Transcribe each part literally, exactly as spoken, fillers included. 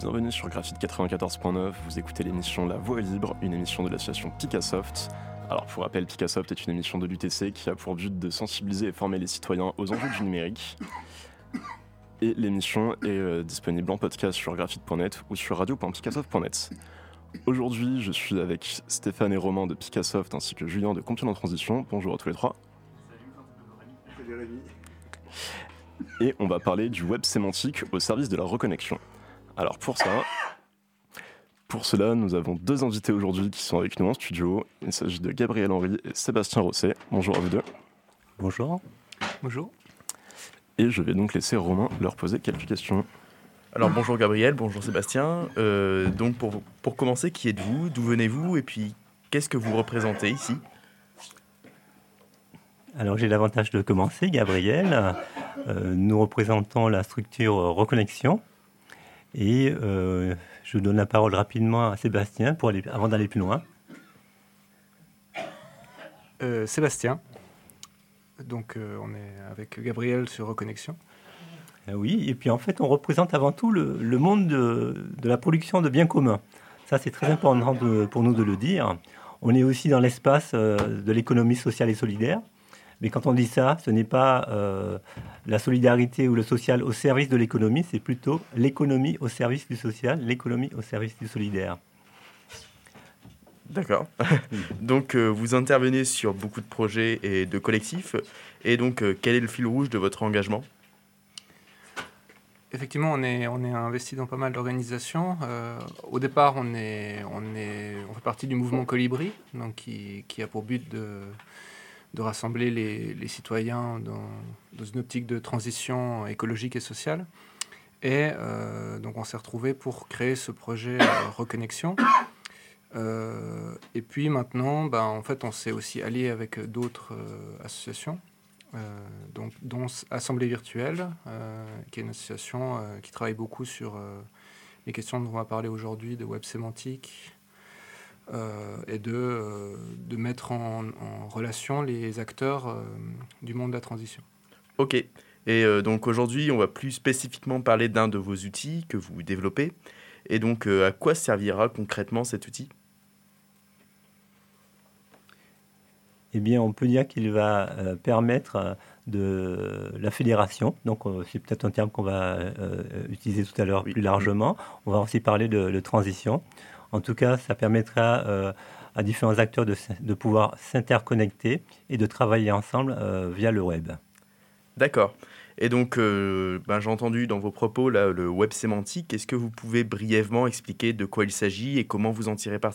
bienvenue sur Graphite quatre-vingt-quatorze point neuf, vous écoutez l'émission La Voix est libre, une émission de l'association Picassoft. Alors pour rappel, Picassoft est une émission de l'U T C qui a pour but de sensibiliser et former les citoyens aux enjeux du numérique. Et l'émission est euh, disponible en podcast sur graphite point net ou sur radio point picassoft point net. Aujourd'hui, je suis avec Stéphane et Romain de Picassoft ainsi que Julien de Compiègne en Transition. Bonjour à tous les trois. Salut Rémi. Et on va parler du web sémantique au service de la reconnexion. Alors pour ça, pour cela, nous avons deux invités aujourd'hui qui sont avec nous en studio. Il s'agit de Gabriel Henry et Sébastien Rosset. Bonjour à vous deux. Bonjour. Bonjour. Et je vais donc laisser Romain leur poser quelques questions. Alors bonjour Gabriel, bonjour Sébastien. Euh, donc pour, pour commencer, qui êtes-vous, d'où venez-vous et puis qu'est-ce que vous représentez ici ? Alors j'ai l'avantage de commencer, Gabriel. Euh, nous représentons la structure Reconnexion et euh, je donne la parole rapidement à Sébastien pour aller, avant d'aller plus loin. Euh, Sébastien. Donc euh, on est avec Gabriel sur Reconnexion. Euh, oui, et puis en fait on représente avant tout le, le monde de, de la production de biens communs. Ça c'est très important de, pour nous de le dire. On est aussi dans l'espace euh, de l'économie sociale et solidaire. Mais quand on dit ça, ce n'est pas euh, la solidarité ou le social au service de l'économie, c'est plutôt l'économie au service du social, l'économie au service du solidaire. D'accord. Donc euh, vous intervenez sur beaucoup de projets et de collectifs. Et donc euh, quel est le fil rouge de votre engagement ? Effectivement, on est, on est investi dans pas mal d'organisations. Euh, au départ, on, est, on, est, on fait partie du mouvement Colibri, donc qui, qui a pour but de... de rassembler les, les citoyens dans, dans une optique de transition écologique et sociale. Et euh, donc on s'est retrouvés pour créer ce projet euh, Reconnexion. Euh, et puis maintenant, bah, en fait, on s'est aussi allié avec d'autres euh, associations, euh, donc, dont Assemblée Virtuelle, euh, qui est une association euh, qui travaille beaucoup sur euh, les questions dont on va parler aujourd'hui, de web sémantique, Euh, et de, euh, de mettre en, en relation les acteurs euh, du monde de la transition. Ok. Et euh, donc aujourd'hui, on va plus spécifiquement parler d'un de vos outils que vous développez. Et donc, euh, à quoi servira concrètement cet outil ? Eh bien, on peut dire qu'il va euh, permettre de la fédération. Donc, euh, c'est peut-être un terme qu'on va euh, utiliser tout à l'heure Oui. plus largement. On va aussi parler de, de transition. En tout cas, ça permettra euh, à différents acteurs de, de pouvoir s'interconnecter et de travailler ensemble euh, via le web. D'accord. Et donc, euh, ben, j'ai entendu dans vos propos là, le web sémantique. Est-ce que vous pouvez brièvement expliquer de quoi il s'agit et comment vous en tirez parti ?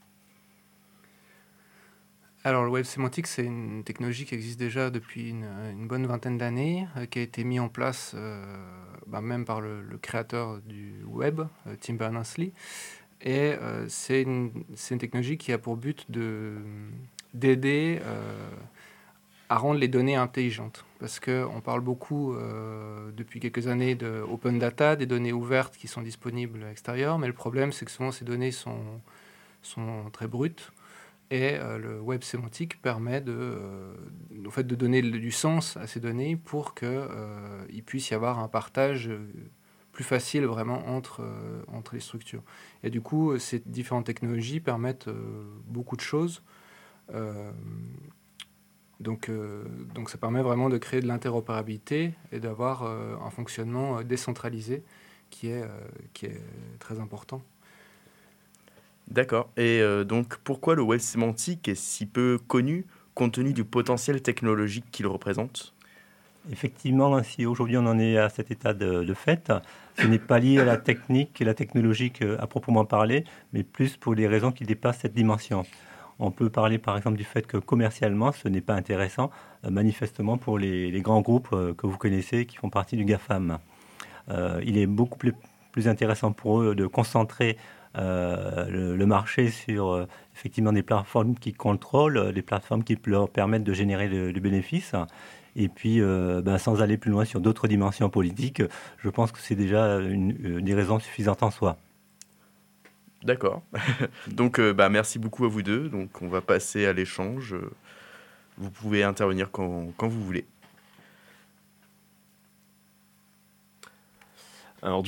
Alors, le web sémantique, c'est une technologie qui existe déjà depuis une, une bonne vingtaine d'années, euh, qui a été mise en place euh, bah, même par le, le créateur du web, euh, Tim Berners-Lee. Et euh, c'est, une, c'est une technologie qui a pour but de, d'aider euh, à rendre les données intelligentes. Parce qu'on parle beaucoup euh, depuis quelques années de open data, des données ouvertes qui sont disponibles à l'extérieur, mais le problème c'est que souvent ces données sont, sont très brutes. Et euh, le web sémantique permet de, euh, en fait, de donner du sens à ces données pour qu'il euh, puisse y avoir un partage plus facile vraiment entre, euh, entre les structures. Et du coup, ces différentes technologies permettent euh, beaucoup de choses. Euh, donc, euh, donc ça permet vraiment de créer de l'interopérabilité et d'avoir euh, un fonctionnement décentralisé qui est, euh, qui est très important. D'accord. Et euh, donc, pourquoi le web sémantique est si peu connu compte tenu du potentiel technologique qu'il représente ? Effectivement, si aujourd'hui on en est à cet état de, de fait, ce n'est pas lié à la technique et la technologie à proprement parler, mais plus pour des raisons qui dépassent cette dimension. On peut parler par exemple du fait que commercialement, ce n'est pas intéressant, euh, manifestement pour les, les grands groupes euh, que vous connaissez qui font partie du GAFAM. Euh, il est beaucoup plus, plus intéressant pour eux de concentrer euh, le, le marché sur euh, effectivement des plateformes qui contrôlent, des plateformes qui leur permettent de générer du bénéfice. Et puis, euh, ben, sans aller plus loin sur d'autres dimensions politiques, je pense que c'est déjà une, une des raisons suffisantes en soi. D'accord. Donc, euh, bah, merci beaucoup à vous deux. Donc, on va passer à l'échange. Vous pouvez intervenir quand, quand vous voulez. Alors du coup,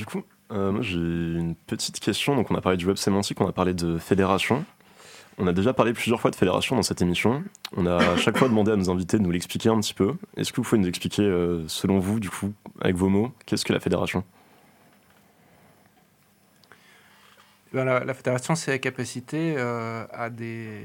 Euh, moi, j'ai une petite question. Donc, on a parlé du web sémantique, on a parlé de fédération. On a déjà parlé plusieurs fois de fédération dans cette émission. On a à chaque fois demandé à nos invités de nous l'expliquer un petit peu. Est-ce que vous pouvez nous expliquer, euh, selon vous, du coup, avec vos mots, qu'est-ce que la fédération ? Ben, la, la fédération, c'est la capacité euh, à, des,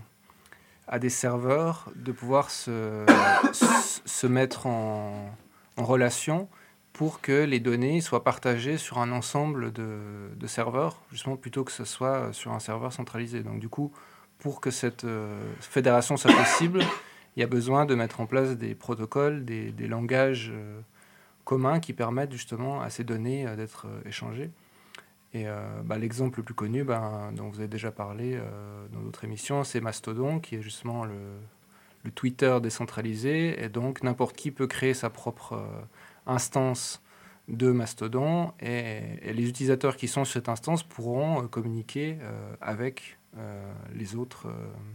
à des serveurs de pouvoir se, se mettre en, en relation pour que les données soient partagées sur un ensemble de, de serveurs, justement plutôt que ce soit sur un serveur centralisé. Donc du coup, pour que cette euh, fédération soit possible, il y a besoin de mettre en place des protocoles, des, des langages euh, communs qui permettent justement à ces données euh, d'être euh, échangées. Et euh, bah, l'exemple le plus connu, bah, dont vous avez déjà parlé euh, dans d'autres émissions, c'est Mastodon, qui est justement le, le Twitter décentralisé. Et donc, n'importe qui peut créer sa propre euh, instance de Mastodon. Et, et les utilisateurs qui sont sur cette instance pourront euh, communiquer euh, avec euh, les, autres, euh,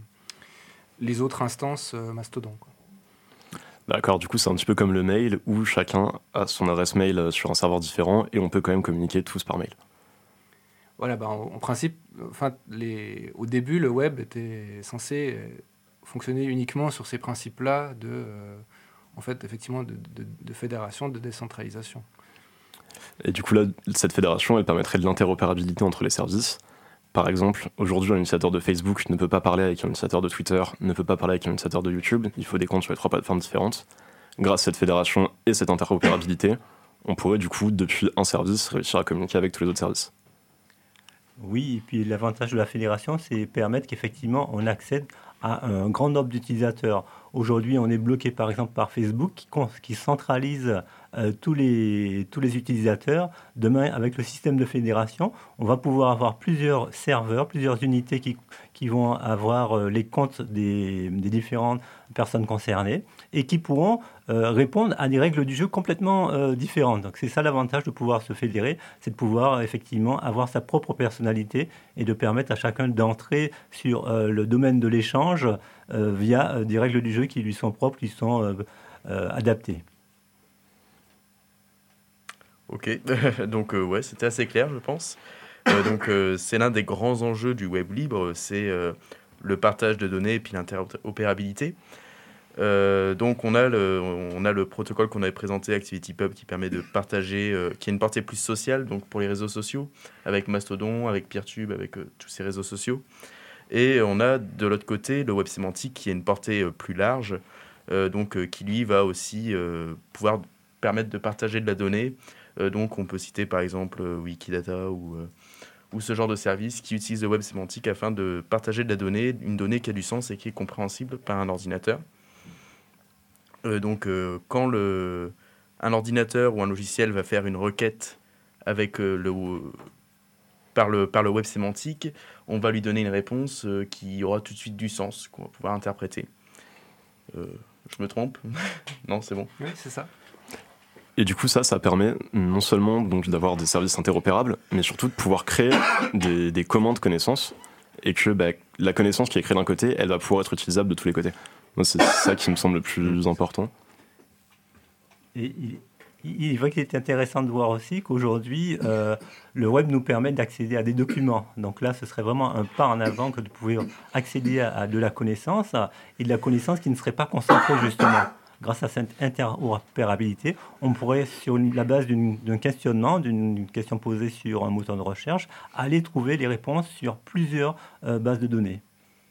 les autres instances euh, Mastodon, quoi. D'accord, du coup, c'est un petit peu comme le mail, où chacun a son adresse mail sur un serveur différent et on peut quand même communiquer tous par mail. Voilà, bah, en, en principe, enfin, les, au début, le web était censé fonctionner uniquement sur ces principes-là de, euh, en fait, effectivement, de, de, de fédération, de décentralisation. Et du coup, là, cette fédération, elle permettrait de l'interopérabilité entre les services. Par exemple, aujourd'hui, un utilisateur de Facebook ne peut pas parler avec un utilisateur de Twitter, ne peut pas parler avec un utilisateur de YouTube. Il faut des comptes sur les trois plateformes différentes. Grâce à cette fédération et cette interopérabilité, on pourrait, du coup, depuis un service, réussir à communiquer avec tous les autres services. Oui, et puis l'avantage de la fédération, c'est permettre qu'effectivement on accède à un grand nombre d'utilisateurs. Aujourd'hui, on est bloqué par exemple par Facebook qui, qui centralise euh, tous, les, tous les utilisateurs. Demain, avec le système de fédération, on va pouvoir avoir plusieurs serveurs, plusieurs unités qui, qui vont avoir euh, les comptes des, des différentes personnes concernées et qui pourront euh, répondre à des règles du jeu complètement euh, différentes. Donc c'est ça l'avantage de pouvoir se fédérer, c'est de pouvoir effectivement avoir sa propre personnalité et de permettre à chacun d'entrer sur euh, le domaine de l'échange euh, via euh, des règles du jeu qui lui sont propres, qui sont euh, euh, adaptées. Ok, donc euh, ouais, c'était assez clair, je pense. Euh, donc euh, c'est l'un des grands enjeux du web libre, c'est euh, le partage de données et puis l'interopérabilité. Euh, donc on a le, on a le protocole qu'on avait présenté, ActivityPub, qui permet de partager, euh, qui a une portée plus sociale, donc pour les réseaux sociaux, avec Mastodon, avec Peertube, avec euh, tous ces réseaux sociaux. Et on a de l'autre côté le web sémantique qui a une portée euh, plus large, euh, donc euh, qui lui va aussi euh, pouvoir permettre de partager de la donnée. Euh, donc on peut citer par exemple euh, Wikidata ou, euh, ou ce genre de service qui utilise le web sémantique afin de partager de la donnée, une donnée qui a du sens et qui est compréhensible par un ordinateur. Euh, donc euh, quand le, un ordinateur ou un logiciel va faire une requête avec, euh, le, par, le, par le web sémantique, on va lui donner une réponse euh, qui aura tout de suite du sens, qu'on va pouvoir interpréter. Euh, je me trompe ? Non, c'est bon. Oui, c'est ça. Et du coup, ça, ça permet non seulement donc, d'avoir des services interopérables, mais surtout de pouvoir créer des, des commandes connaissances, et que bah, la connaissance qui est créée d'un côté, elle va pouvoir être utilisable de tous les côtés. Moi, c'est ça qui me semble le plus important. Et il, il est vrai qu'il est intéressant de voir aussi qu'aujourd'hui, euh, le web nous permet d'accéder à des documents. Donc là, ce serait vraiment un pas en avant que de pouvoir accéder à, à de la connaissance, et de la connaissance qui ne serait pas concentrée justement. Grâce à cette interopérabilité, on pourrait, sur la base d'une, d'un questionnement, d'une question posée sur un moteur de recherche, aller trouver les réponses sur plusieurs euh, bases de données.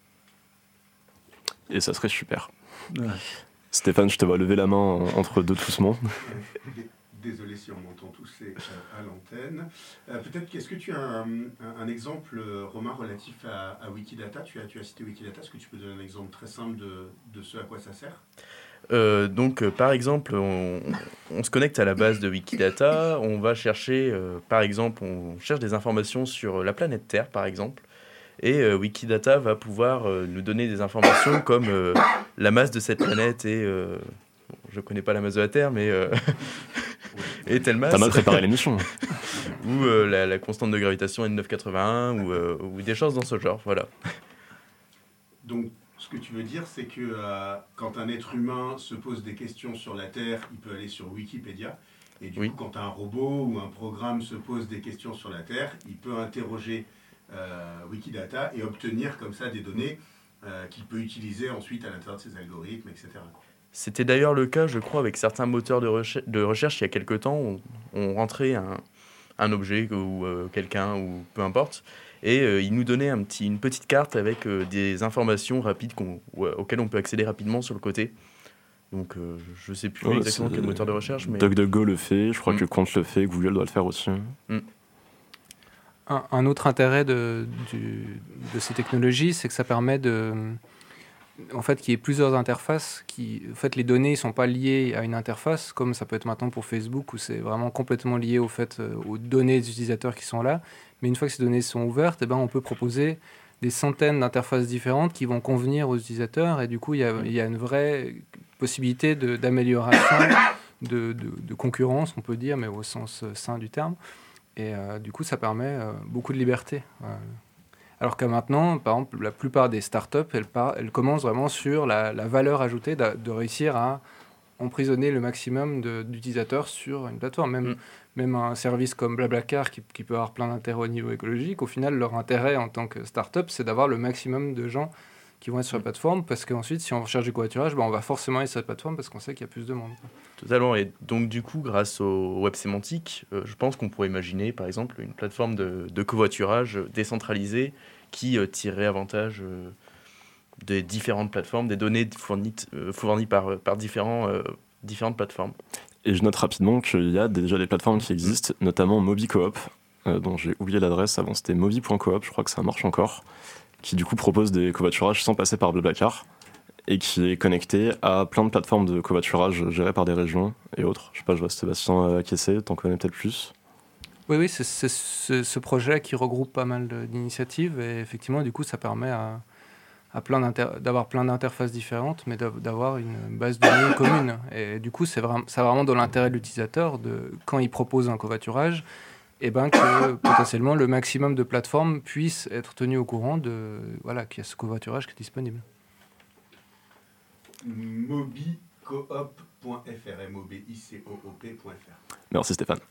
Et ça serait super. Ouais. Stéphane, je te vois lever la main entre deux toussements. Désolé si on m'entend tousser à l'antenne. Euh, peut-être qu'est-ce que tu as un, un, un exemple, Romain, relatif à, à Wikidata. Tu as, tu as cité Wikidata. Est-ce que tu peux donner un exemple très simple de, de ce à quoi ça sert ? Euh, donc, euh, par exemple, on, on se connecte à la base de Wikidata. On va chercher, euh, par exemple, on cherche des informations sur la planète Terre, par exemple. Et euh, Wikidata va pouvoir euh, nous donner des informations comme euh, la masse de cette planète et... Euh, je ne connais pas la masse de la Terre, mais... Euh, et telle masse. T'as mal préparé l'émission. Ou euh, la, la constante de gravitation N neuf cent quatre-vingt-un, ou, euh, ou des choses dans ce genre, voilà. Donc, ce que tu veux dire, c'est que euh, quand un être humain se pose des questions sur la Terre, il peut aller sur Wikipédia. Et du Oui. coup, quand un robot ou un programme se pose des questions sur la Terre, il peut interroger euh, Wikidata et obtenir comme ça des données euh, qu'il peut utiliser ensuite à l'intérieur de ses algorithmes, et cetera. C'était d'ailleurs le cas, je crois, avec certains moteurs de, recher- de recherche il y a quelques temps. On, on rentrait un, un objet ou euh, quelqu'un ou peu importe, et euh, il nous donnait un petit, une petite carte avec euh, des informations rapides qu'on, ou, euh, auxquelles on peut accéder rapidement sur le côté. Donc euh, je ne sais plus Ouais, exactement c'est- quel moteur de recherche, mais DuckDuckGo le fait, je crois Mm. que Quant le fait, Google doit le faire aussi. Un, un autre intérêt de, du- de ces technologies, c'est que ça permet de, en fait, qu'il y ait plusieurs interfaces. Qui, en fait, les données ne sont pas liées à une interface, comme ça peut être maintenant pour Facebook, où c'est vraiment complètement lié au fait, euh, aux données des utilisateurs qui sont là. Mais une fois que ces données sont ouvertes, eh ben, on peut proposer des centaines d'interfaces différentes qui vont convenir aux utilisateurs. Et du coup, il y a, il y a une vraie possibilité de- d'amélioration, de, de, de concurrence, on peut dire, mais au sens euh, sain du terme. Et euh, du coup, ça permet euh, beaucoup de liberté. Euh, alors que maintenant, par exemple, la plupart des startups, elles, par- elles commencent vraiment sur la, la valeur ajoutée d'a- de réussir à emprisonner le maximum de- d'utilisateurs sur une plateforme. Même, Mm. même un service comme Blablacar, qui, qui peut avoir plein d'intérêts au niveau écologique, au final, leur intérêt en tant que startup, c'est d'avoir le maximum de gens qui vont être sur la Mm. plateforme, parce qu'ensuite, si on recherche du covoiturage, ben, on va forcément aller sur cette plateforme parce qu'on sait qu'il y a plus de monde. totalement. Et donc, du coup, grâce au web sémantique, euh, je pense qu'on pourrait imaginer, par exemple, une plateforme de, de covoiturage décentralisée qui euh, tirerait avantage euh, des différentes plateformes, des données fournies, euh, fournies par, par différents, euh, différentes plateformes. Et je note rapidement qu'il y a déjà des plateformes qui existent, notamment MobiCoop, euh, dont j'ai oublié l'adresse, avant c'était mobi point coop, je crois que ça marche encore, qui du coup propose des covoiturages sans passer par Blablacar, et qui est connecté à plein de plateformes de covoiturage gérées par des régions et autres. Je sais pas, je vois Sébastien acquiescer, t'en connais peut-être plus. Oui, oui, c'est c'est ce, ce projet qui regroupe pas mal de- d'initiatives et effectivement, du coup, ça permet à, à plein d'inter- d'avoir plein d'interfaces différentes, mais d'av- d'avoir une base de données commune. Et du coup, c'est vraiment, ça va vraiment dans l'intérêt de l'utilisateur, de, quand il propose un covoiturage, et ben que potentiellement le maximum de plateformes puissent être tenues au courant de voilà qu'il y a ce covoiturage qui est disponible. mobicoop point f r, M O B I C O O P point f r. Merci Stéphane.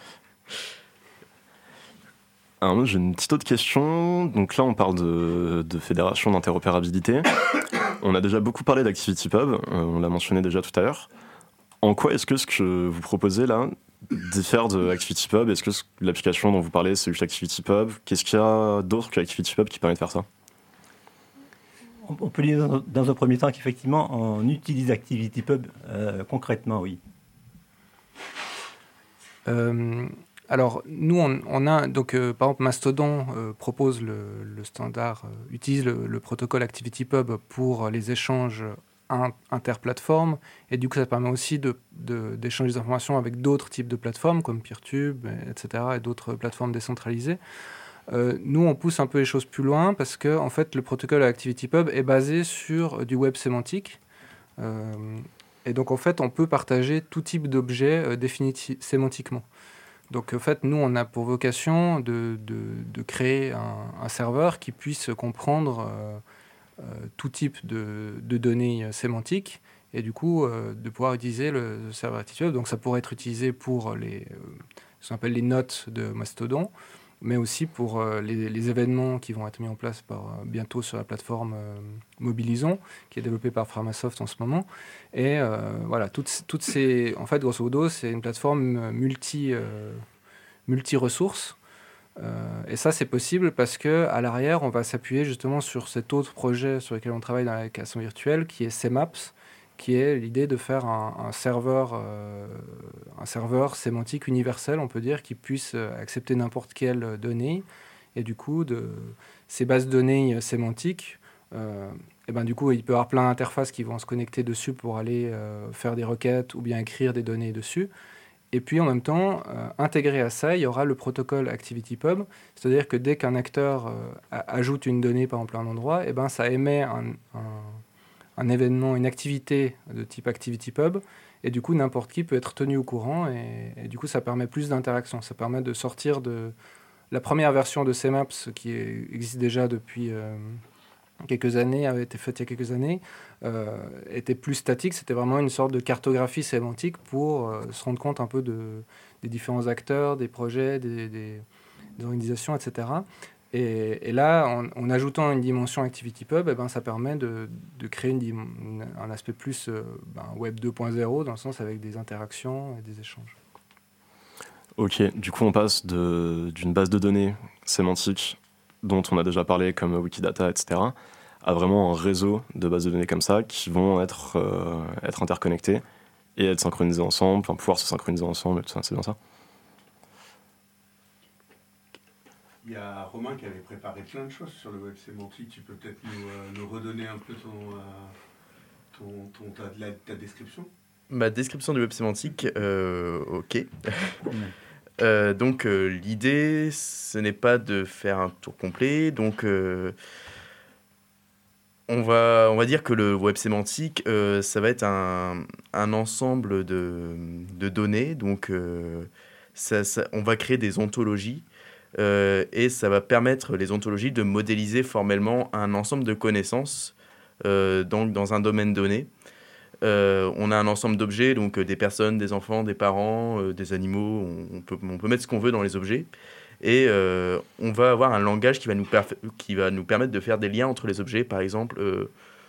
Alors moi j'ai une petite autre question. Donc là on parle de, de fédération d'interopérabilité. On a déjà beaucoup parlé d'ActivityPub, euh, on l'a mentionné déjà tout à l'heure. En quoi est-ce que ce que vous proposez là diffère de ActivityPub? Est-ce que ce- l'application dont vous parlez c'est juste ActivityPub? Qu'est-ce qu'il y a d'autre que ActivityPub qui permet de faire ça? On on peut dire dans, dans un premier temps qu'effectivement, on utilise ActivityPub euh, concrètement, oui. Euh, alors, nous, on, on a, donc, euh, par exemple, Mastodon euh, propose le, le standard, euh, utilise le, le protocole ActivityPub pour les échanges in- interplateformes, et du coup, ça permet aussi de, de- d'échanger des informations avec d'autres types de plateformes, comme Peertube, et cetera, et d'autres plateformes décentralisées. Euh, nous, on pousse un peu les choses plus loin, parce que, en fait, le protocole ActivityPub est basé sur du web sémantique. Euh, et donc, en fait, on peut partager tout type d'objets euh, définis ti- sémantiquement. Donc, en fait, nous, on a pour vocation de, de, de créer un, un serveur qui puisse comprendre euh, euh, tout type de, de données euh, sémantiques et du coup, euh, de pouvoir utiliser le, le serveur ActivityPub. Donc, ça pourrait être utilisé pour les, euh, ce qu'on appelle les notes de Mastodon, mais aussi pour euh, les, les événements qui vont être mis en place par, euh, bientôt sur la plateforme euh, Mobilisons, qui est développée par Framasoft en ce moment. Et euh, voilà, toutes, toutes ces... En fait, grosso modo, c'est une plateforme euh, multi, euh, multi-ressources. Euh, et ça, c'est possible parce qu'à l'arrière, on va s'appuyer justement sur cet autre projet sur lequel on travaille dans la création virtuelle, qui est C Maps, qui est l'idée de faire un, un serveur, euh, un serveur sémantique universel, on peut dire, qui puisse euh, accepter n'importe quelle donnée. Et du coup, de ces bases de données euh, sémantiques, euh, et ben, du coup, il peut y avoir plein d'interfaces qui vont se connecter dessus pour aller euh, faire des requêtes ou bien écrire des données dessus. Et puis en même temps, euh, intégré à ça, il y aura le protocole ActivityPub, c'est-à-dire que dès qu'un acteur euh, a- ajoute une donnée, par exemple à un endroit, et ben, ça émet un, un, un événement, une activité de type ActivityPub, et du coup n'importe qui peut être tenu au courant, et, et du coup ça permet plus d'interaction, ça permet de sortir de la première version de C Maps qui est- existe déjà depuis euh, quelques années, avait été faite il y a quelques années, euh, était plus statique. C'était vraiment une sorte de cartographie sémantique pour euh, se rendre compte un peu de, des différents acteurs, des projets, des, des, des organisations, et cetera. Et, et là, en, en ajoutant une dimension ActivityPub, eh ben, ça permet de, de créer une, une, un aspect plus euh, ben, Web deux point zéro, dans le sens avec des interactions et des échanges. Ok, du coup on passe de, d'une base de données sémantique dont on a déjà parlé comme Wikidata, et cetera, à vraiment un réseau de bases de données comme ça qui vont être, euh, être interconnectées et être synchronisées ensemble, enfin pouvoir se synchroniser ensemble et tout ça, c'est bien ça? Il y a Romain qui avait préparé plein de choses sur le web sémantique. Tu peux peut-être nous, euh, nous redonner un peu ton, euh, ton, ton, ta, la, ta description? Ma description du web sémantique, euh, ok. euh, donc euh, l'idée, ce n'est pas de faire un tour complet. Donc euh, on, va, on va dire que le web sémantique, euh, ça va être un, un ensemble de, de données. Donc euh, ça, ça, on va créer des ontologies. Euh, et ça va permettre les ontologies de modéliser formellement un ensemble de connaissances euh, donc dans un domaine donné. Euh, on a un ensemble d'objets, donc euh, des personnes, des enfants, des parents, euh, des animaux, on, on, peut, on peut mettre ce qu'on veut dans les objets. Et euh, on va avoir un langage qui va, nous perf- qui va nous permettre de faire des liens entre les objets. Par exemple, euh,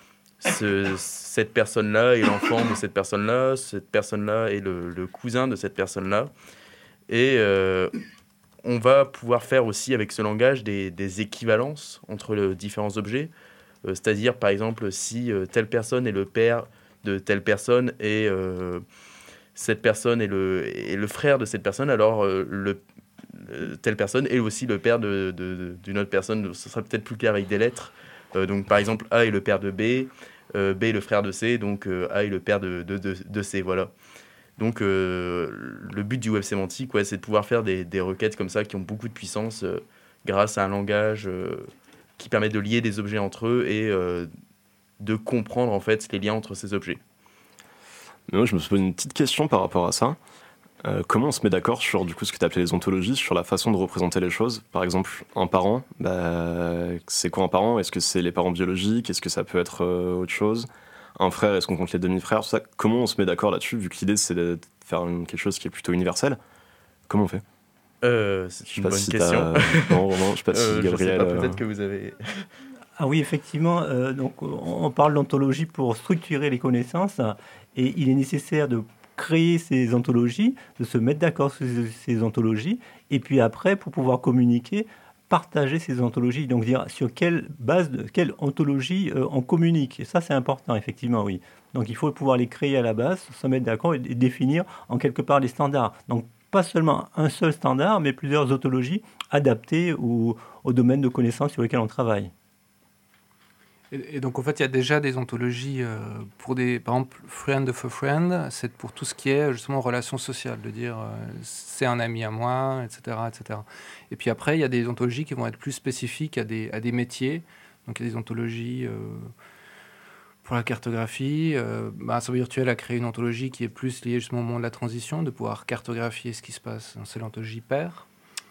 ce, cette personne-là est l'enfant de cette personne-là, cette personne-là est le, le cousin de cette personne-là. Et euh, on va pouvoir faire aussi avec ce langage des, des équivalences entre les différents objets. Euh, c'est-à-dire, par exemple, si euh, telle personne est le père de telle personne et euh, cette personne est le, est le frère de cette personne, alors euh, le, le, telle personne est aussi le père de, de, de, d'une autre personne. Ce sera peut-être plus clair avec des lettres. Euh, donc, par exemple, A est le père de B, euh, B est le frère de C, donc euh, A est le père de, de, de, de C, voilà. Donc, euh, le but du web sémantique, ouais, c'est de pouvoir faire des, des requêtes comme ça qui ont beaucoup de puissance euh, grâce à un langage euh, qui permet de lier des objets entre eux et euh, de comprendre en fait les liens entre ces objets. Mais moi, je me suis posé une petite question par rapport à ça. Euh, comment on se met d'accord sur du coup, ce que tu appelais les ontologies, sur la façon de représenter les choses? Par exemple, un parent, bah, c'est quoi un parent? Est-ce que c'est les parents biologiques? Est-ce que ça peut être euh, autre chose? Un frère, est-ce qu'on compte les demi-frères? Tout ça, comment on se met d'accord là-dessus, vu que l'idée c'est de faire une, quelque chose qui est plutôt universel? Comment on fait? euh, C'est une bonne si question. Non, vraiment, je sais pas si euh, Gabriel... Je sais pas, peut-être euh... que vous avez... Ah oui, effectivement, euh, donc, on parle d'ontologie pour structurer les connaissances et il est nécessaire de créer ces ontologies, de se mettre d'accord sur ces ontologies et puis après, pour pouvoir communiquer, partager ces ontologies, donc dire sur quelle base, de, quelle ontologie euh, on communique. Et ça, c'est important, effectivement, oui. Donc il faut pouvoir les créer à la base, se mettre d'accord et, et définir en quelque part les standards. Donc pas seulement un seul standard, mais plusieurs ontologies adaptées au, au domaine de connaissances sur lesquels on travaille. Et, et donc, en fait, il y a déjà des ontologies euh, pour des... Par exemple, friend of a friend, c'est pour tout ce qui est, justement, relations sociales, de dire euh, c'est un ami à moi, et cetera, et cetera. Et puis après, il y a des ontologies qui vont être plus spécifiques à des, à des métiers. Donc, il y a des ontologies euh, pour la cartographie. Euh, bah, Assemblée virtuelle a créé une ontologie qui est plus liée, justement, au moment de la transition, de pouvoir cartographier ce qui se passe. C'est l'ontologie pair.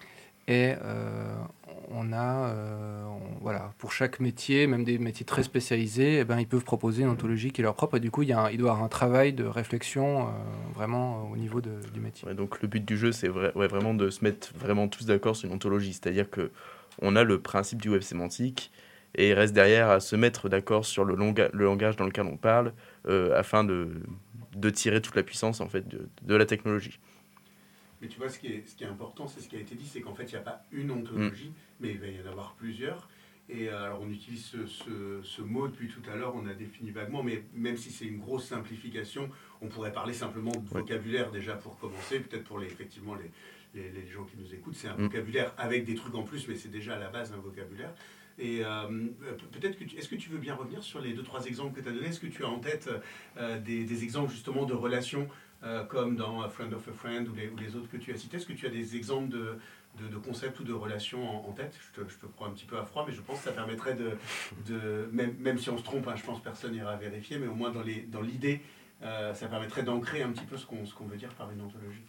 Et euh, on a, euh, on, voilà, pour chaque métier, même des métiers très spécialisés, eh ben, ils peuvent proposer une ontologie qui est leur propre. Et du coup, il, y a un, il doit y avoir un travail de réflexion euh, vraiment euh, au niveau de, du métier. Ouais, donc le but du jeu, c'est vrai, ouais, vraiment de se mettre vraiment tous d'accord sur une ontologie. C'est-à-dire qu'on a le principe du web sémantique et il reste derrière à se mettre d'accord sur le, longa, le langage dans lequel on parle euh, afin de, de tirer toute la puissance en fait, de, de la technologie. Mais tu vois, ce qui est, ce qui est important, c'est ce qui a été dit, c'est qu'en fait, il n'y a pas une ontologie, mmh. mais il va y en avoir plusieurs. Et euh, alors, on utilise ce, ce, ce mot depuis tout à l'heure, on a défini vaguement, mais même si c'est une grosse simplification, on pourrait parler simplement de ouais. vocabulaire déjà pour commencer, peut-être pour les, effectivement les, les, les gens qui nous écoutent, c'est un mmh. vocabulaire avec des trucs en plus, mais c'est déjà à la base un vocabulaire. Et euh, peut-être que tu, est-ce que tu veux bien revenir sur les deux, trois exemples que tu as donnés? Est-ce que tu as en tête euh, des, des exemples justement de relations Euh, comme dans Friend of a Friend ou les, ou les autres que tu as cités? Est-ce que tu as des exemples de, de, de concepts ou de relations en, en tête? je te, je te prends un petit peu à froid, mais je pense que ça permettrait de... de même, même si on se trompe, hein, je pense que personne n'ira vérifier, mais au moins dans, les, dans l'idée, euh, ça permettrait d'ancrer un petit peu ce qu'on, ce qu'on veut dire par une ontologie.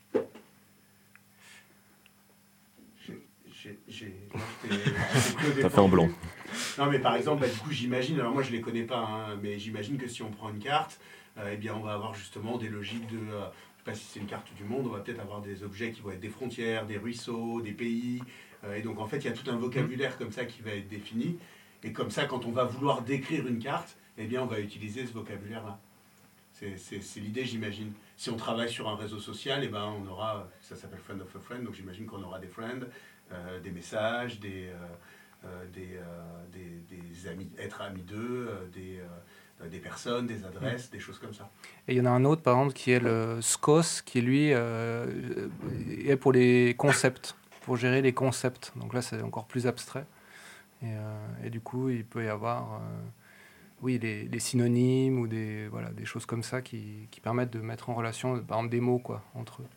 J'ai... j'ai, j'ai... T'as fait un blanc. Non, mais par exemple, bah, du coup, j'imagine, alors moi je les connais pas, hein, mais j'imagine que si on prend une carte, euh, eh bien, on va avoir justement des logiques de. Euh, je ne sais pas si c'est une carte du monde, on va peut-être avoir des objets qui vont être des frontières, des ruisseaux, des pays. Euh, et donc, en fait, il y a tout un vocabulaire comme ça qui va être défini. Et comme ça, quand on va vouloir décrire une carte, eh bien, on va utiliser ce vocabulaire-là. C'est, c'est, c'est l'idée, j'imagine. Si on travaille sur un réseau social, eh ben, on aura, ça s'appelle Friend of a Friend, donc j'imagine qu'on aura des friends, euh, des messages, des, euh, euh, des, euh, des, des amis, être amis d'eux, euh, des, euh, des personnes, des adresses, des choses comme ça. Et il y en a un autre, par exemple, qui est le S C O S, qui lui euh, est pour les concepts, pour gérer les concepts. Donc là, c'est encore plus abstrait. Et, euh, et du coup, il peut y avoir... Euh, oui, les, les synonymes ou des, voilà, des choses comme ça qui, qui permettent de mettre en relation, par exemple, des mots quoi, entre eux.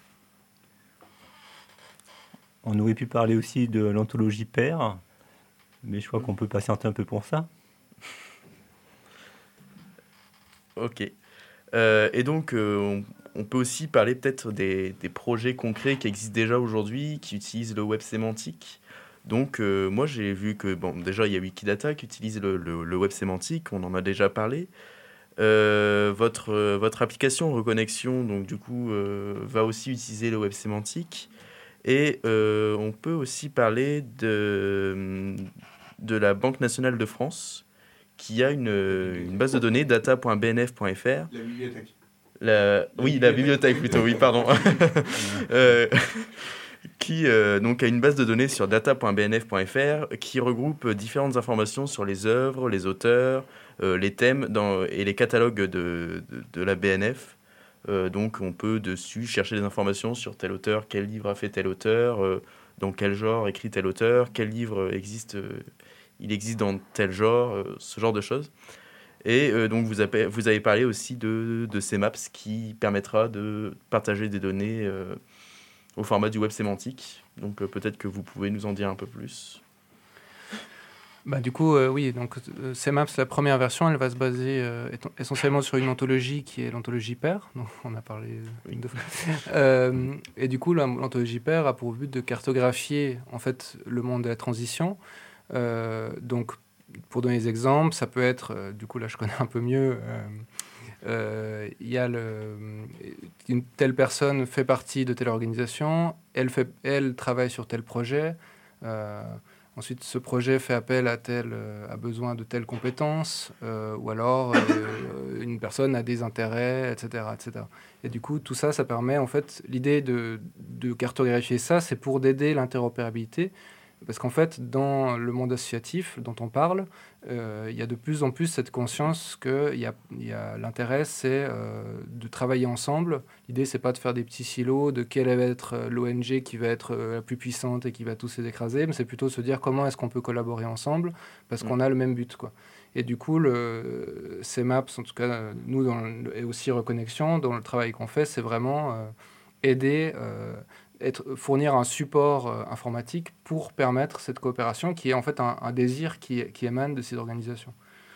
On aurait pu parler aussi de l'anthologie pair, mais je crois qu'on peut patienter un peu pour ça. Ok. Euh, et donc, euh, on, on peut aussi parler peut-être des, des projets concrets qui existent déjà aujourd'hui, qui utilisent le web sémantique. Donc, euh, moi, j'ai vu que, bon, déjà, il y a Wikidata qui utilise le, le, le web sémantique, on en a déjà parlé. Euh, votre, euh, votre application Reconnexion, donc, du coup, euh, va aussi utiliser le web sémantique. Et euh, on peut aussi parler de, de la Banque nationale de France, qui a une, une base de données, data point b n f point f r. La bibliothèque. La, oui, la bibliothèque plutôt, oui, pardon. euh, qui euh, donc a une base de données sur data point b n f point f r qui regroupe différentes informations sur les œuvres, les auteurs, euh, les thèmes dans, et les catalogues de, de, de la B N F. Euh, donc on peut dessus chercher des informations sur tel auteur, quel livre a fait tel auteur, euh, dans quel genre écrit tel auteur, quel livre existe, euh, il existe dans tel genre, euh, ce genre de choses. Et euh, donc vous avez, vous avez parlé aussi de, de C maps qui permettra de partager des données euh, au format du web sémantique. Donc euh, peut-être que vous pouvez nous en dire un peu plus. Bah, du coup, euh, oui, donc euh, C maps, la première version, elle va se baser euh, essentiellement sur une anthologie qui est l'anthologie pair. Donc on a parlé oui. deux fois. euh, et du coup, l'anthologie pair a pour but de cartographier en fait le monde de la transition. Euh, donc pour donner des exemples, ça peut être, euh, du coup là je connais un peu mieux. Euh, Euh, il y a le, une telle personne fait partie de telle organisation, elle, fait, elle travaille sur tel projet, euh, ensuite ce projet fait appel à tel, a besoin de telles compétences, euh, ou alors euh, une personne a des intérêts, et cetera, et cetera. Et du coup, tout ça, ça permet, en fait, l'idée de, de cartographier ça, c'est pour d'aider l'interopérabilité. Parce qu'en fait, dans le monde associatif dont on parle, euh, il y a de plus en plus cette conscience que y a, y a, l'intérêt, c'est euh, de travailler ensemble. L'idée, c'est pas de faire des petits silos, de quelle va être l'O N G qui va être la plus puissante et qui va tous les écraser, mais c'est plutôt de se dire comment est-ce qu'on peut collaborer ensemble, parce qu'on a le même but, quoi. Et du coup, le C maps, en tout cas, nous, dans le, et aussi Reconnexion, dans le travail qu'on fait, c'est vraiment euh, aider... Euh, Être, fournir un support euh, informatique pour permettre cette coopération qui est en fait un, un désir qui, qui émane de ces organisations.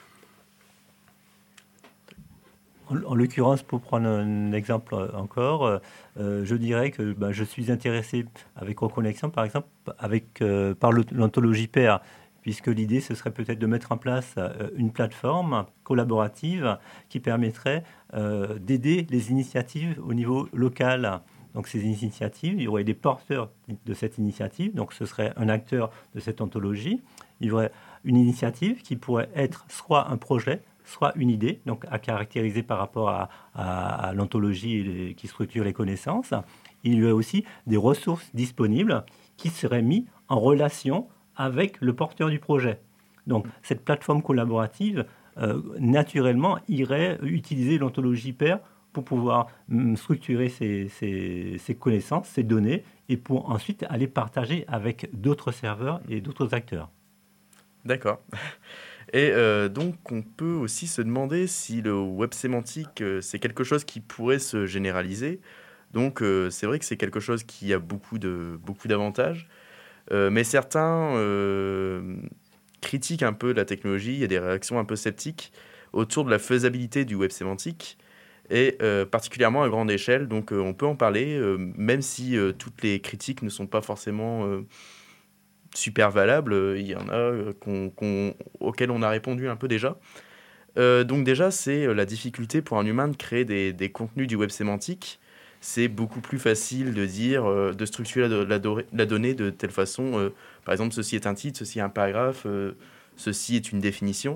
En, en l'occurrence, pour prendre un exemple encore, euh, je dirais que bah, je suis intéressé avec Reconnexion, par exemple, avec, euh, par l'anthologie pair, puisque l'idée, ce serait peut-être de mettre en place euh, une plateforme collaborative qui permettrait euh, d'aider les initiatives au niveau local. Donc ces initiatives, il y aurait des porteurs de cette initiative, donc ce serait un acteur de cette anthologie. Il y aurait une initiative qui pourrait être soit un projet, soit une idée, donc à caractériser par rapport à, à, à l'anthologie qui structure les connaissances. Il y aurait aussi des ressources disponibles qui seraient mises en relation avec le porteur du projet. Donc cette plateforme collaborative, euh, naturellement, irait utiliser l'anthologie pair pour pouvoir structurer ces, ces, ces connaissances, ces données, et pour ensuite aller partager avec d'autres serveurs et d'autres acteurs. D'accord. Et euh, donc, on peut aussi se demander si le web sémantique, euh, c'est quelque chose qui pourrait se généraliser. Donc, euh, c'est vrai que c'est quelque chose qui a beaucoup, de, beaucoup d'avantages, euh, mais certains euh, critiquent un peu la technologie, il y a des réactions un peu sceptiques autour de la faisabilité du web sémantique, et euh, particulièrement à grande échelle. Donc euh, on peut en parler, euh, même si euh, toutes les critiques ne sont pas forcément euh, super valables. Il y en a euh, qu'on, qu'on, auxquels on a répondu un peu déjà. Euh, donc déjà, c'est la difficulté pour un humain de créer des, des contenus du web sémantique. C'est beaucoup plus facile de dire, euh, de structurer la, la, do- la donnée de telle façon. Euh, par exemple, ceci est un titre, ceci est un paragraphe, euh, ceci est une définition.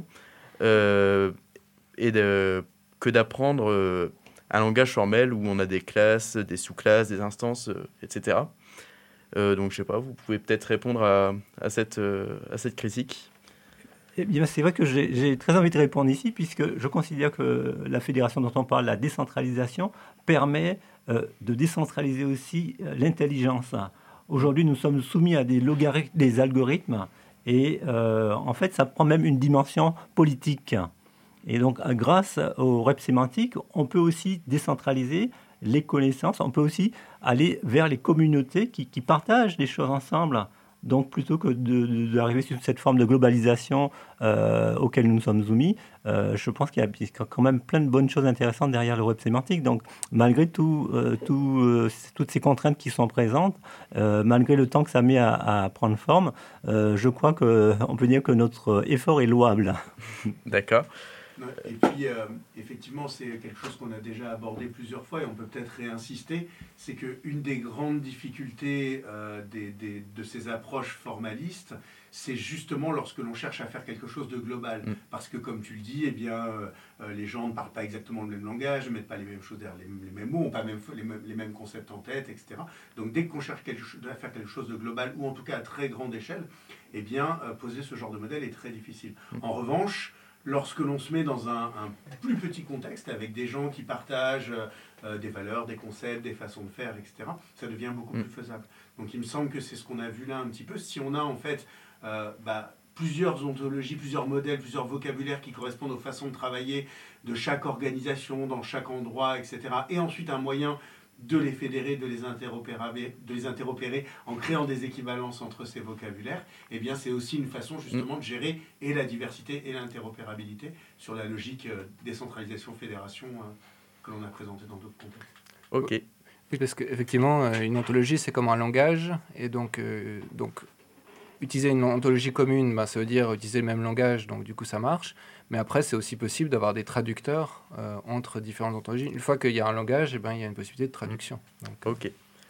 Euh, et de, que d'apprendre euh, un langage formel où on a des classes, des sous-classes, des instances, euh, et cetera. Euh, donc, je sais pas, vous pouvez peut-être répondre à, à, cette, euh, à cette critique. Eh bien, c'est vrai que j'ai, j'ai très envie de répondre ici, puisque je considère que la fédération dont on parle, la décentralisation, permet euh, de décentraliser aussi euh, l'intelligence. Aujourd'hui, nous sommes soumis à des, logarith- des algorithmes, et euh, en fait, ça prend même une dimension politique. Et donc, grâce au web sémantique, on peut aussi décentraliser les connaissances, on peut aussi aller vers les communautés qui, qui partagent des choses ensemble. Donc, plutôt que de, de, d'arriver sur cette forme de globalisation euh, auquel nous sommes soumis, euh, je pense qu'il y a quand même plein de bonnes choses intéressantes derrière le web sémantique. Donc, malgré tout, euh, tout, euh, toutes ces contraintes qui sont présentes, euh, malgré le temps que ça met à, à prendre forme, euh, je crois qu'on peut dire que notre effort est louable. D'accord. Et puis, euh, effectivement, c'est quelque chose qu'on a déjà abordé plusieurs fois et on peut peut-être réinsister, c'est qu'une des grandes difficultés euh, des, des, de ces approches formalistes, c'est justement lorsque l'on cherche à faire quelque chose de global. Mm. Parce que, comme tu le dis, eh bien, euh, les gens ne parlent pas exactement le même langage, ne mettent pas les mêmes choses derrière les, les mêmes mots, n'ont pas même, les, mêmes, les mêmes concepts en tête, et cetera. Donc, dès qu'on cherche quelque, à faire quelque chose de global, ou en tout cas à très grande échelle, eh bien, euh, poser ce genre de modèle est très difficile. Mm. En revanche, lorsque l'on se met dans un, un plus petit contexte, avec des gens qui partagent euh, des valeurs, des concepts, des façons de faire, et cetera, ça devient beaucoup mmh. plus faisable. Donc il me semble que c'est ce qu'on a vu là un petit peu. Si on a en fait euh, bah, plusieurs ontologies, plusieurs modèles, plusieurs vocabulaires qui correspondent aux façons de travailler de chaque organisation, dans chaque endroit, et cetera, et ensuite un moyen de les fédérer, de les interopérer, de les interopérer en créant des équivalences entre ces vocabulaires, eh bien c'est aussi une façon justement de gérer et la diversité et l'interopérabilité sur la logique euh, décentralisation-fédération euh, que l'on a présentée dans d'autres contextes. Ok. Oui, parce qu'effectivement, une ontologie, c'est comme un langage, et donc, euh, donc utiliser une ontologie commune, bah, ça veut dire utiliser le même langage, donc du coup ça marche. Mais après, c'est aussi possible d'avoir des traducteurs euh, entre différentes ontologies. Une fois qu'il y a un langage, eh ben, il y a une possibilité de traduction. Donc, ok.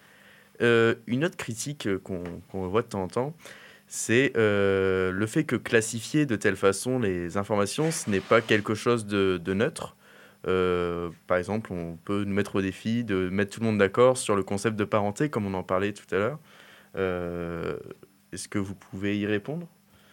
Euh, une autre critique qu'on, qu'on voit de temps en temps, c'est euh, le fait que classifier de telle façon les informations, ce n'est pas quelque chose de, de neutre. Euh, par exemple, on peut nous mettre au défi de mettre tout le monde d'accord sur le concept de parenté, comme on en parlait tout à l'heure. Euh, est-ce que vous pouvez y répondre ?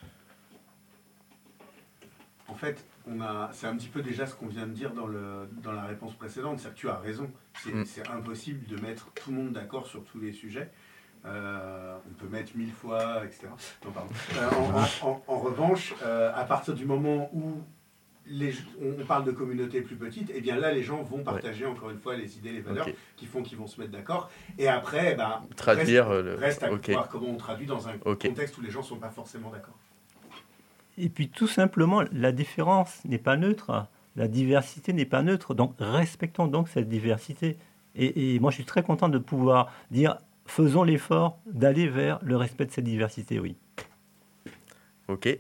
En fait, on a, c'est un petit peu déjà ce qu'on vient de dire dans, le, dans la réponse précédente, c'est que tu as raison. C'est, mm. c'est impossible de mettre tout le monde d'accord sur tous les sujets. Euh, on peut mettre mille fois, et cetera. Non, pardon. Euh, en, en, en revanche, euh, à partir du moment où les, on parle de communautés plus petites, et eh bien là, les gens vont partager, ouais. encore une fois, les idées, les valeurs okay. qui font qu'ils vont se mettre d'accord. Et après, bah, traduire reste, le... reste à okay. voir comment on traduit dans un okay. contexte où les gens ne sont pas forcément d'accord. Et puis tout simplement, la différence n'est pas neutre, la diversité n'est pas neutre, donc respectons donc cette diversité. Et, et moi je suis très content de pouvoir dire, faisons l'effort d'aller vers le respect de cette diversité, oui. Ok.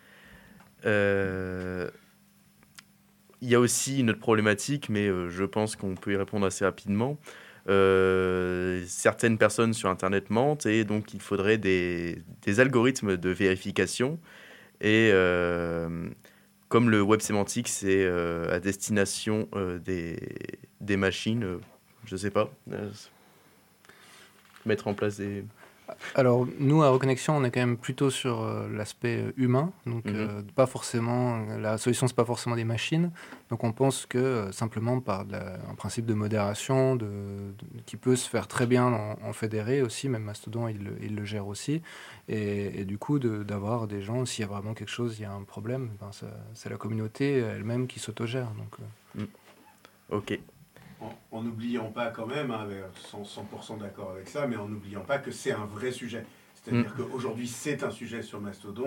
Euh... Il y a aussi une autre problématique, mais euh, je pense qu'on peut y répondre assez rapidement. Euh, certaines personnes sur Internet mentent, et donc il faudrait des, des algorithmes de vérification. Et euh, comme le web sémantique, c'est euh, à destination euh, des, des machines, euh, je ne sais pas, euh, mettre en place des... Alors, nous, à Reconnexion, on est quand même plutôt sur euh, l'aspect humain. Donc, mm-hmm. euh, pas forcément, la solution, ce n'est pas forcément des machines. Donc, on pense que euh, simplement par de la, un principe de modération de, de, qui peut se faire très bien en, en fédéré aussi, même Mastodon, il, il le gère aussi. Et, et du coup, de, d'avoir des gens, s'il y a vraiment quelque chose, il y a un problème, ben ça, c'est la communauté elle-même qui s'autogère. Donc, euh... mm. Ok. En n'oubliant pas quand même, hein, cent pour cent d'accord avec ça, mais en n'oubliant pas que c'est un vrai sujet. C'est-à-dire mmh. qu'aujourd'hui, c'est un sujet sur Mastodon.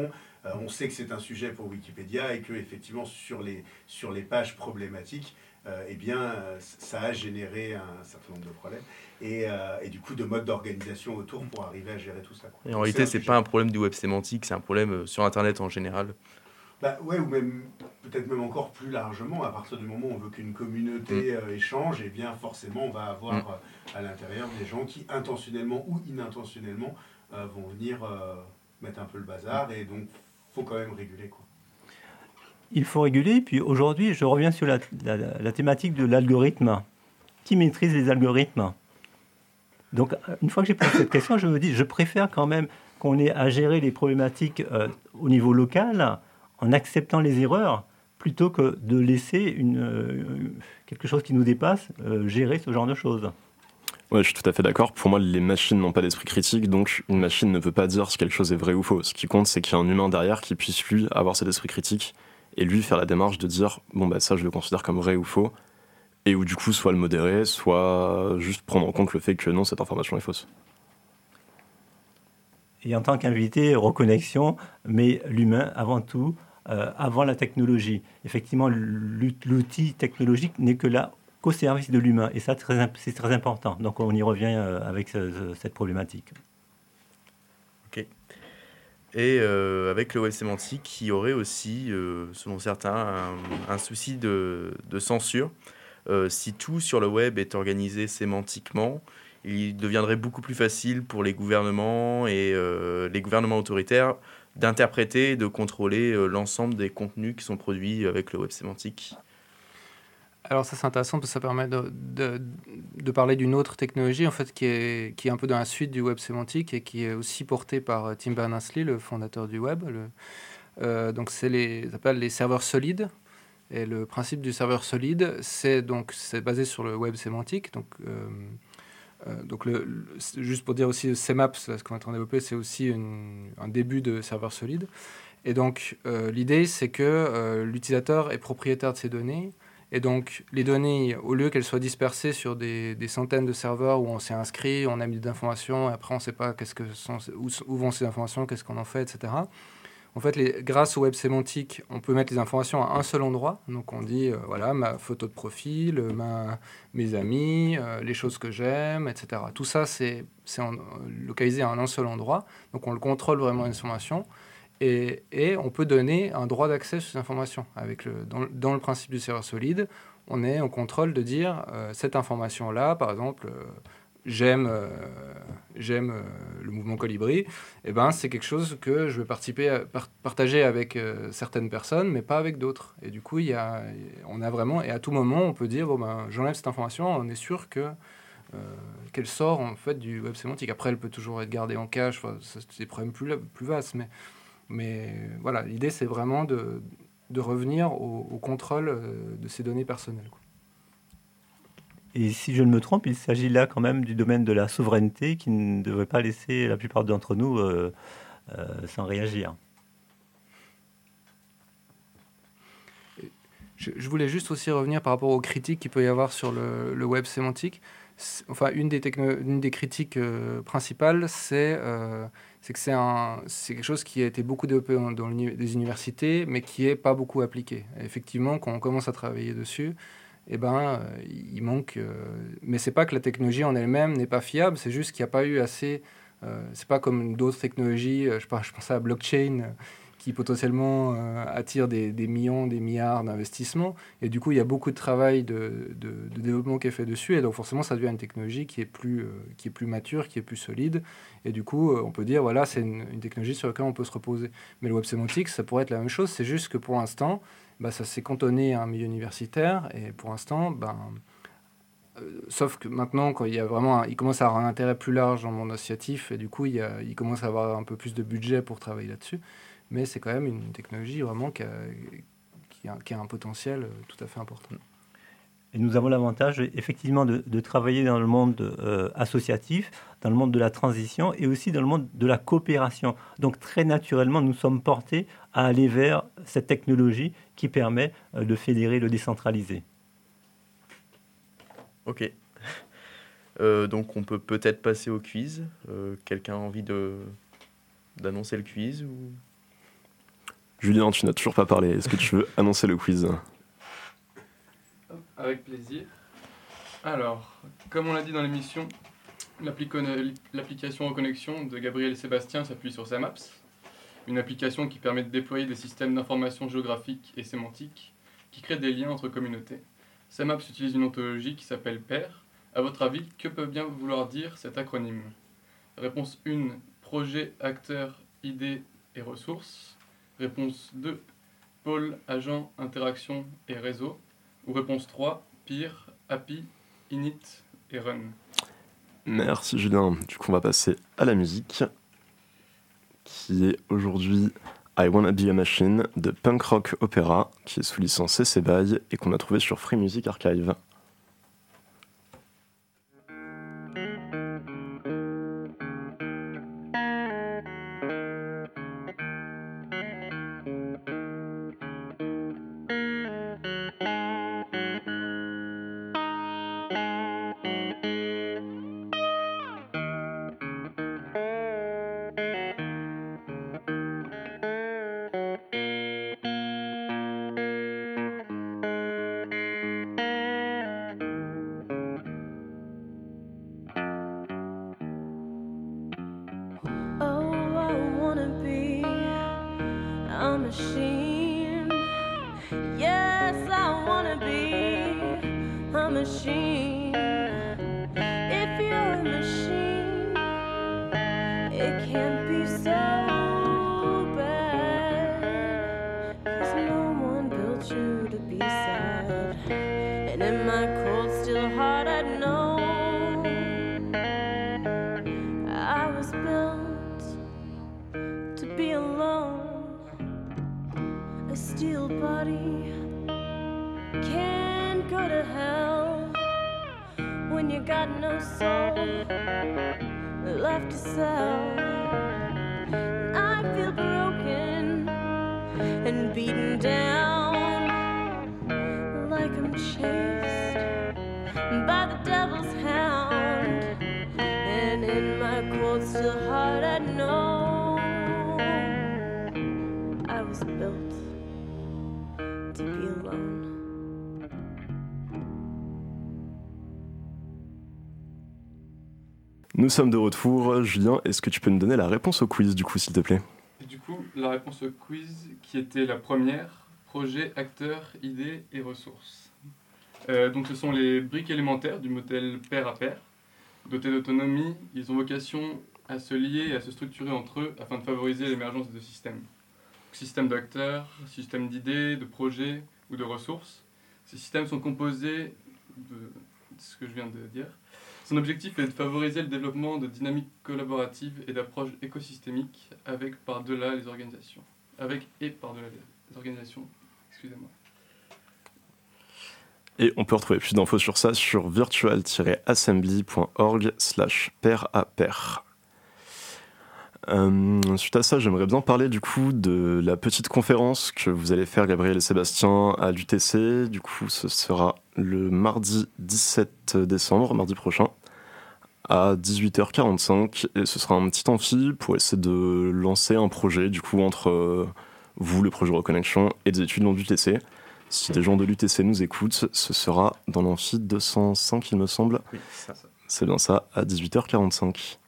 Euh, on sait que c'est un sujet pour Wikipédia et que effectivement sur les, sur les pages problématiques, euh, eh bien, euh, ça a généré un certain nombre de problèmes et, euh, et du coup de modes d'organisation autour pour arriver à gérer tout ça, quoi. Et en réalité, c'est sujet. pas un problème du web sémantique, c'est un problème euh, sur Internet en général. Bah ouais, ou même peut-être même encore plus largement, à partir du moment où on veut qu'une communauté Mm. euh, échange, et eh bien forcément on va avoir Mm. euh, à l'intérieur des gens qui intentionnellement ou inintentionnellement euh, vont venir euh, mettre un peu le bazar, et donc faut quand même réguler, quoi. Il faut réguler. Puis aujourd'hui, je reviens sur la, la, la thématique de l'algorithme. Qui maîtrise les algorithmes? Donc, une fois que j'ai posé cette question, je me dis, je préfère quand même qu'on ait à gérer les problématiques euh, au niveau local, en acceptant les erreurs, plutôt que de laisser une, euh, quelque chose qui nous dépasse euh, gérer ce genre de choses. Ouais, je suis tout à fait d'accord. Pour moi, les machines n'ont pas d'esprit critique, donc une machine ne peut pas dire si quelque chose est vrai ou faux. Ce qui compte, c'est qu'il y a un humain derrière qui puisse, lui, avoir cet esprit critique et lui faire la démarche de dire « bon, bah ça, je le considère comme vrai ou faux », et où du coup, soit le modérer, soit juste prendre en compte le fait que non, cette information est fausse. Et en tant qu'invité, reconnexion, mais l'humain avant tout, euh, avant la technologie. Effectivement, l'outil technologique n'est que là qu'au service de l'humain, et ça, très, c'est très important. Donc on y revient euh, avec ce, cette problématique. Ok. Et euh, avec le web sémantique, il y aurait aussi, euh, selon certains, un, un souci de, de censure. Euh, si tout sur le web est organisé sémantiquement, il deviendrait beaucoup plus facile pour les gouvernements et euh, les gouvernements autoritaires d'interpréter et de contrôler euh, l'ensemble des contenus qui sont produits avec le web sémantique. Alors ça c'est intéressant parce que ça permet de, de, de parler d'une autre technologie en fait qui est, qui est un peu dans la suite du web sémantique et qui est aussi portée par Tim Berners-Lee, le fondateur du web. Le, euh, donc c'est les, ça s'appelle les serveurs solides. Et le principe du serveur solide, c'est donc c'est basé sur le web sémantique. Donc, euh, euh, donc le, le, juste pour dire aussi, C M A P, ce qu'on est en train de développer, c'est aussi une, un début de serveur solide. Et donc euh, l'idée, c'est que euh, l'utilisateur est propriétaire de ces données. Et donc les données, au lieu qu'elles soient dispersées sur des, des centaines de serveurs où on s'est inscrit, on a mis des informations, et après on ne sait pas qu'est-ce que sont, où, où vont ces informations, qu'est-ce qu'on en fait, et cetera. En fait, les, grâce au web sémantique, on peut mettre les informations à un seul endroit. Donc, on dit, euh, voilà, ma photo de profil, ma, mes amis, euh, les choses que j'aime, et cetera. Tout ça, c'est, c'est en, localisé à un seul endroit. Donc, on le contrôle vraiment l'information. Et, et on peut donner un droit d'accès sur ces informations. Avec le, dans, dans le principe du serveur solide, on est en contrôle de dire, euh, cette information-là, par exemple... Euh, j'aime, euh, j'aime euh, le mouvement Colibri, eh ben, c'est quelque chose que je vais participer à, par, partager avec euh, certaines personnes, mais pas avec d'autres. Et du coup, y a, on a vraiment... Et à tout moment, on peut dire, bon, ben, j'enlève cette information, on est sûr que, euh, qu'elle sort en fait, du web sémantique. Après, elle peut toujours être gardée en cache, enfin, c'est des problèmes plus, plus vastes. Mais, mais voilà, l'idée, c'est vraiment de, de revenir au, au contrôle de ces données personnelles, quoi. Et si je ne me trompe, il s'agit là quand même du domaine de la souveraineté qui ne devrait pas laisser la plupart d'entre nous euh, euh, sans réagir. Je, je voulais juste aussi revenir par rapport aux critiques qu'il peut y avoir sur le, le web sémantique. Enfin, une des, techno, une des critiques euh, principales, c'est, euh, c'est que c'est, un, c'est quelque chose qui a été beaucoup développé dans, dans les universités, mais qui n'est pas beaucoup appliqué. Et effectivement, quand on commence à travailler dessus, eh ben, euh, il manque... Euh, mais ce n'est pas que la technologie en elle-même n'est pas fiable, c'est juste qu'il n'y a pas eu assez... Euh, ce n'est pas comme d'autres technologies, euh, je, je pense à la blockchain, euh, qui potentiellement euh, attire des, des millions, des milliards d'investissements. Et du coup, il y a beaucoup de travail de, de, de développement qui est fait dessus. Et donc, forcément, ça devient une technologie qui est plus, euh, qui est plus mature, qui est plus solide. Et du coup, euh, on peut dire, voilà, c'est une, une technologie sur laquelle on peut se reposer. Mais le web sémantique, ça pourrait être la même chose. C'est juste que pour l'instant... Bah, ça s'est cantonné à un milieu universitaire et pour l'instant, ben, euh, sauf que maintenant, quand il y a vraiment, un, il commence à avoir un intérêt plus large dans le monde associatif et du coup, il, y a, il commence à avoir un peu plus de budget pour travailler là-dessus. Mais c'est quand même une technologie vraiment qui a, qui a, qui a un potentiel tout à fait important. Et nous avons l'avantage, effectivement, de, de travailler dans le monde euh, associatif, dans le monde de la transition et aussi dans le monde de la coopération. Donc, très naturellement, nous sommes portés à aller vers cette technologie qui permet euh, de fédérer le décentralisé. Ok. Euh, donc, on peut peut-être passer au quiz. Euh, quelqu'un a envie de, d'annoncer le quiz ou... Julien, tu n'as toujours pas parlé. Est-ce que tu veux annoncer le quiz ? Avec plaisir. Alors, comme on l'a dit dans l'émission, l'appli- l'application Reconnexion de Gabriel et Sébastien s'appuie sur SemApps, une application qui permet de déployer des systèmes d'information géographique et sémantique qui créent des liens entre communautés. SemApps utilise une ontologie qui s'appelle PAIR. À votre avis, que peut bien vouloir dire cet acronyme ? Réponse un, projet, acteur, idée et ressources. Réponse deux, pôle, agent, interaction et réseau. Ou réponse trois, peer, A P I, init et run. Merci Julien. Du coup, on va passer à la musique, qui est aujourd'hui I Wanna Be a Machine de Punk Rock Opera, qui est sous licence C C B Y et qu'on a trouvé sur Free Music Archive. Machine. Yes, I wanna be a machine. If you're a machine, it can't be so bad, 'cause no one built you to be sad. And in my cold, still heart, I know I was built to be alone. A steel body can't go to hell when you got no soul left to sell. I feel broken and beaten down, like I'm chased by the devil's hound. And in my cold, still heart, I know I was built to be alone. Nous sommes de retour. Julien, est-ce que tu peux nous donner la réponse au quiz, du coup, s'il te plaît ? Et du coup, la réponse au quiz, qui était la première, projet, acteur, idée et ressources. Euh, donc ce sont les briques élémentaires du modèle pair à pair. Dotés d'autonomie, ils ont vocation à se lier et à se structurer entre eux afin de favoriser l'émergence de deux systèmes. Système d'acteurs, système d'idées, de projets ou de ressources. Ces systèmes sont composés de ce que je viens de dire. Son objectif est de favoriser le développement de dynamiques collaboratives et d'approches écosystémiques avec par-delà les organisations. Avec et par-delà les organisations, excusez-moi. Et on peut retrouver plus d'infos sur ça sur virtual tiret assembly point org slash pair à pair. Euh, suite à ça, j'aimerais bien parler du coup de la petite conférence que vous allez faire, Gabriel et Sébastien, à l'U T C. Du coup, ce sera le mardi dix-sept décembre, mardi prochain, à dix-huit heures quarante-cinq. Et ce sera un petit amphi pour essayer de lancer un projet, du coup, entre euh, vous, le projet Reconnexion, et des étudiants de l'U T C. Si des gens de l'U T C nous écoutent, ce sera dans l'amphi deux cent cinq, il me semble. Oui, c'est ça. C'est bien ça, à dix-huit heures quarante-cinq.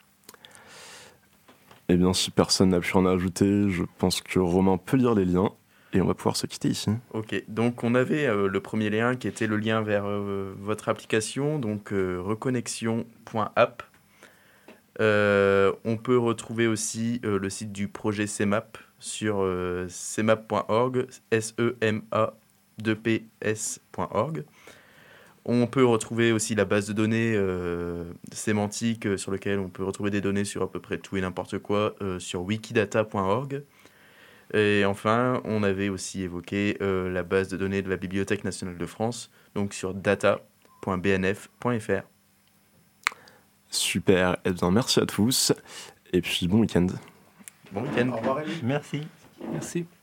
Eh bien, si personne n'a pu en ajouter, je pense que Romain peut lire les liens et on va pouvoir se quitter ici. Ok, donc on avait euh, le premier lien qui était le lien vers euh, votre application, donc euh, reconnexion point app. Euh, on peut retrouver aussi euh, le site du projet SemApp sur euh, semap point org, S E M A deux P S point org. On peut retrouver aussi la base de données euh, sémantique euh, sur laquelle on peut retrouver des données sur à peu près tout et n'importe quoi euh, sur wikidata point org. Et enfin, on avait aussi évoqué euh, la base de données de la Bibliothèque nationale de France, donc sur data point b n f point f r. Super, eh bien merci à tous et puis bon week-end. Bon week-end. Au revoir, Elie. Merci. Merci.